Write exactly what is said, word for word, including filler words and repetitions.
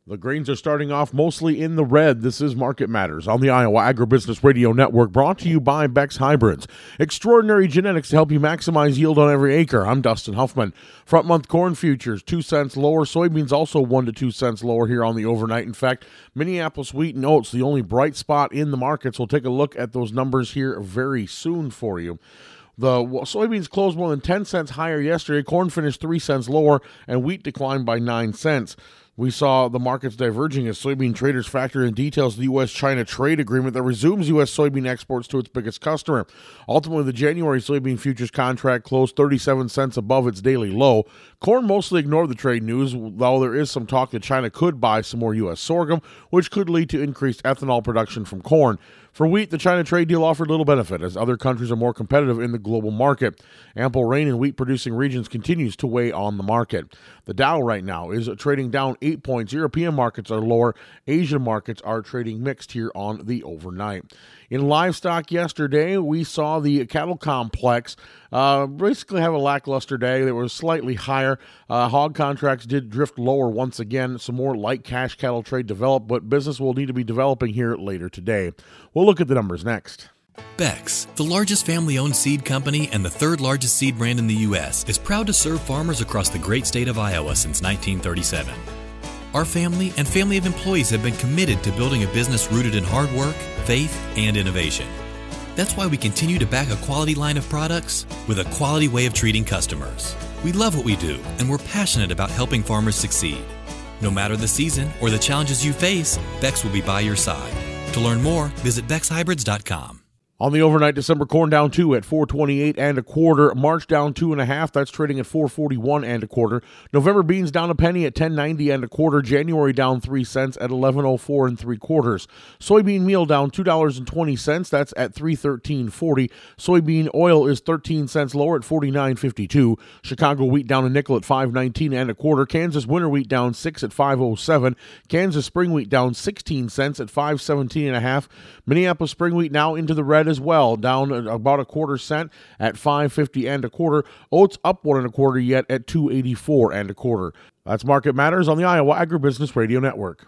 The grains are starting off mostly in the red. This is Market Matters on the Iowa Agribusiness Radio Network, brought to you by Beck's Hybrids. Extraordinary genetics to help you maximize yield on every acre. I'm Dustin Huffman. Front month corn futures, two cents lower. Soybeans also one to two cents lower here on the overnight. In fact, Minneapolis wheat and oats, the only bright spot in the markets. We'll take a look at those numbers here very soon for you. The soybeans closed more than ten cents higher yesterday. Corn finished three cents lower, and wheat declined by nine cents. We saw the markets diverging as soybean traders factor in details of the U S China trade agreement that resumes U S soybean exports to its biggest customer. Ultimately, the January soybean futures contract closed thirty-seven cents above its daily low. Corn mostly ignored the trade news, though there is some talk that China could buy some more U S sorghum, which could lead to increased ethanol production from corn. For wheat, the China trade deal offered little benefit as other countries are more competitive in the global market. Ample rain in wheat-producing regions continues to weigh on the market. The Dow right now is trading down eight points. European markets are lower. Asian markets are trading mixed here on the overnight. In livestock yesterday, we saw the cattle complex uh, basically have a lackluster day. They were slightly higher. Uh, hog contracts did drift lower once again. Some more light cash cattle trade developed, but business will need to be developing here later today. We'll look at the numbers next. Beck's, the largest family-owned seed company and the third largest seed brand in the U S, is proud to serve farmers across the great state of Iowa since nineteen thirty-seven. Our family and family of employees have been committed to building a business rooted in hard work, faith, and innovation. That's why we continue to back a quality line of products with a quality way of treating customers. We love what we do, and we're passionate about helping farmers succeed. No matter the season or the challenges you face, Beck's will be by your side. To learn more, visit becks hybrids dot com. On the overnight, December corn down two at four twenty-eight and a quarter. March down two and a half. That's trading at four forty-one and a quarter. November beans down a penny at ten ninety and a quarter. January down three cents at eleven oh four and three quarters. Soybean meal down two dollars and twenty cents. That's at three thirteen forty. Soybean oil is thirteen cents lower at forty-nine fifty-two. Chicago wheat down a nickel at five nineteen and a quarter. Kansas winter wheat down six at five oh seven. Kansas spring wheat down sixteen cents at five seventeen and a half. Minneapolis spring wheat now into the red as well, down about a quarter cent at five fifty and a quarter. Oats up one and a quarter yet at two eighty-four and a quarter. That's Market Matters on the Iowa Agribusiness Radio Network.